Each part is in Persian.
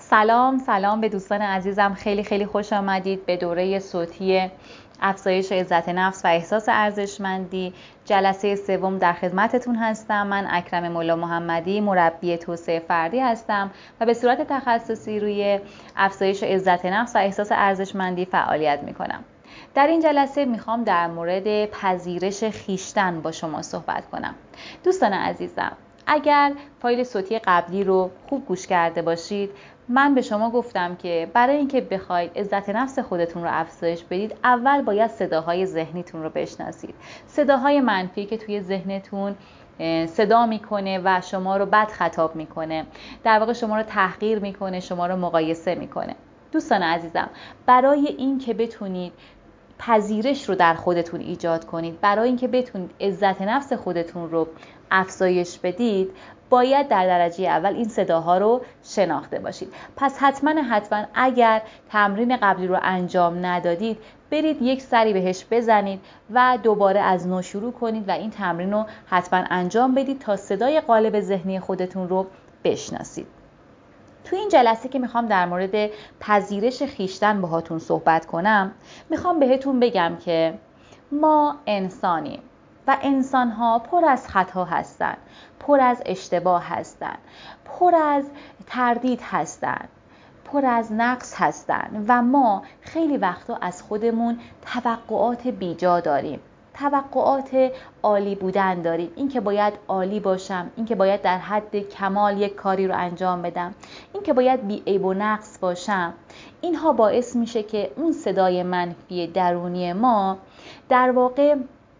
سلام به دوستان عزیزم. خیلی خوش آمدید به دوره صوتی افزایش عزت نفس و احساس ارزشمندی. جلسه سوم در خدمتتون هستم. من اکرم مولا محمدی، مربی توسعه فردی هستم و به صورت تخصصی روی افزایش عزت نفس و احساس ارزشمندی فعالیت میکنم. در این جلسه میخوام در مورد پذیرش خویشتن با شما صحبت کنم. دوستان عزیزم، اگر فایل صوتی قبلی رو خوب گوش کرده باشید، من به شما گفتم که برای اینکه بخواید عزت نفس خودتون رو افزایش بدید، اول باید صداهای ذهنیتون رو بشناسید. صداهای منفی که توی ذهنتون صدا میکنه و شما رو بد خطاب میکنه، در واقع شما رو تحقیر میکنه، شما رو مقایسه میکنه. دوستان عزیزم، برای اینکه بتونید پذیرش رو در خودتون ایجاد کنید، برای اینکه بتونید عزت نفس خودتون رو افزایش بدید، باید در درجه اول این صداها رو شناخته باشید. پس حتما اگر تمرین قبلی رو انجام ندادید، برید یک سری بهش بزنید و دوباره از نو شروع کنید و این تمرین رو حتما انجام بدید تا صدای قالب ذهنی خودتون رو بشناسید. تو این جلسه که میخوام در مورد پذیرش خویشتن باهاتون صحبت کنم، میخوام بهتون بگم که ما انسانیم و انسان‌ها پر از خطا هستن، پر از اشتباه هستن، پر از تردید هستن، پر از نقص هستن و ما خیلی وقتا از خودمون توقعات بیجا داریم. توقعات عالی بودن داریم، این که باید عالی باشم، این که باید در حد کمال یک کاری رو انجام بدم، این که باید بی عیب و نقص باشم. اینها باعث میشه که اون صدای منفی درونی ما در واقع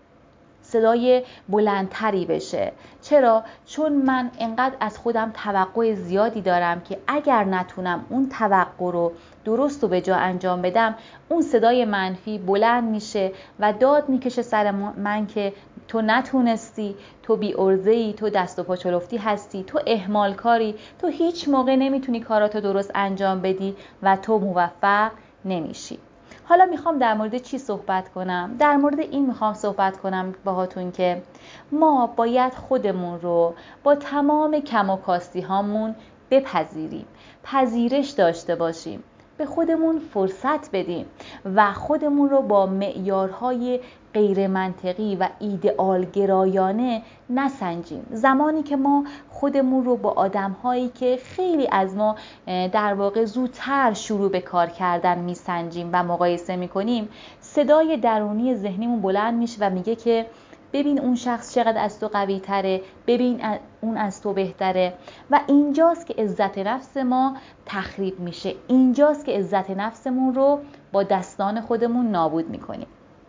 صدای بلندتری بشه. چرا؟ چون من انقدر از خودم توقع زیادی دارم که اگر نتونم اون توقع رو درست و به جا انجام بدم، اون صدای منفی بلند میشه و داد میکشه سر من که تو نتونستی، تو بی ارزه‌ای، تو دست و پا چلفتی هستی، تو اهمال کاری، تو هیچ موقع نمیتونی کاراتو درست انجام بدی و تو موفق نمیشی. حالا میخوام در مورد چی صحبت کنم؟ در مورد این میخوام صحبت کنم باهاتون که ما باید خودمون رو با تمام کم و کاستی هامون بپذیریم، پذیرش داشته باشیم، به خودمون فرصت بدیم و خودمون رو با معیارهای غیر منطقی و ایدئال گرایانه نسنجیم. زمانی که ما خودمون رو با آدم‌هایی که خیلی از ما در واقع زودتر شروع به کار کردن میسنجیم و مقایسه میکنیم، صدای درونی ذهنیمون بلند میشه و میگه که ببین اون شخص چقدر از تو قوی تره، ببین اون از تو بهتره و اینجاست که عزت نفس ما تخریب میشه. اینجاست که عزت نفسمون رو با دستان خودمون نابود میکنیم.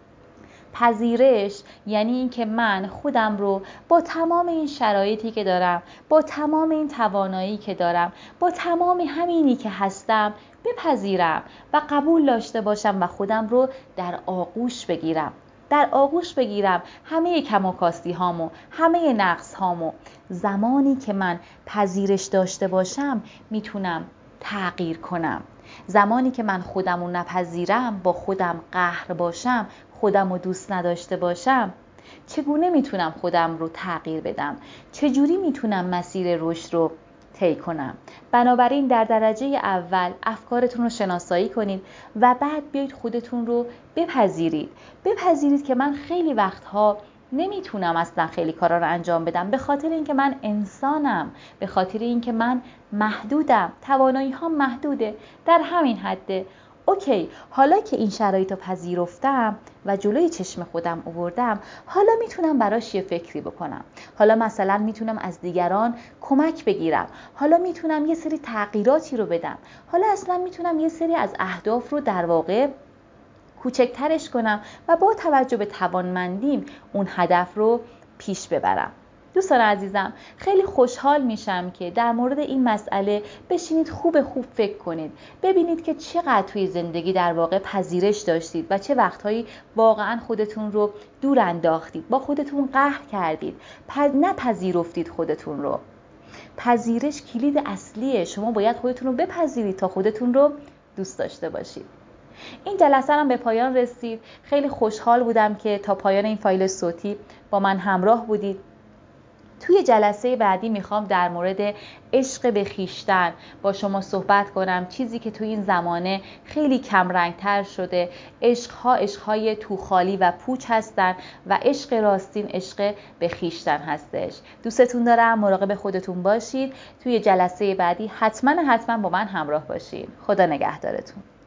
پذیرش یعنی این که من خودم رو با تمام این شرایطی که دارم، با تمام این توانایی که دارم، با تمام همینی که هستم بپذیرم و قبول داشته باشم و خودم رو در آغوش بگیرم. همه کم و کاستی هامو، همه نقص هامو. زمانی که من پذیرش داشته باشم میتونم تغییر کنم. زمانی که من خودم رو نپذیرم، با خودم قهر باشم، خودم رو دوست نداشته باشم، چگونه میتونم خودم رو تغییر بدم؟ چجوری میتونم مسیر رشد رو طی کنم؟ بنابراین در درجه اول افکارتون رو شناسایی کنید و بعد بیایید خودتون رو بپذیرید که من خیلی وقتها نمیتونم اصلا خیلی کارا رو انجام بدم، به خاطر اینکه من انسانم، به خاطر اینکه من محدودم، توانایی ها محدوده، در همین حده. اوکی، حالا که این شرایط رو پذیرفتم و جلوی چشم خودم آوردم، حالا میتونم براش یه فکری بکنم. حالا مثلا میتونم از دیگران کمک بگیرم. حالا میتونم یه سری تغییراتی رو بدم. حالا اصلا میتونم یه سری از اهداف رو در واقع کوچکترش کنم و با توجه به توانمندیم اون هدف رو پیش ببرم. دوستان عزیزم، خیلی خوشحال میشم که در مورد این مسئله بشینید خوب فکر کنید، ببینید که چقدر توی زندگی در واقع پذیرش داشتید و چه وقتهایی واقعا خودتون رو دور انداختید، با خودتون قهر کردید، نپذیرفتید خودتون رو. پذیرش کلید اصلیه. شما باید خودتون رو بپذیرید تا خودتون رو دوست داشته باشید. این جلسه هم به پایان رسید. خیلی خوشحال بودم که تا پایان این فایل صوتی با من همراه بودید. توی جلسه بعدی میخوام در مورد عشق به خویشتن با شما صحبت کنم، چیزی که توی این زمانه خیلی کم رنگتر شده. عشقهای تو خالی و پوچ هستن و عشق راستین عشق به خویشتن هستش. دوستتون دارم، مراقب خودتون باشید. توی جلسه بعدی حتما با من همراه باشید. خدا نگهدارتون.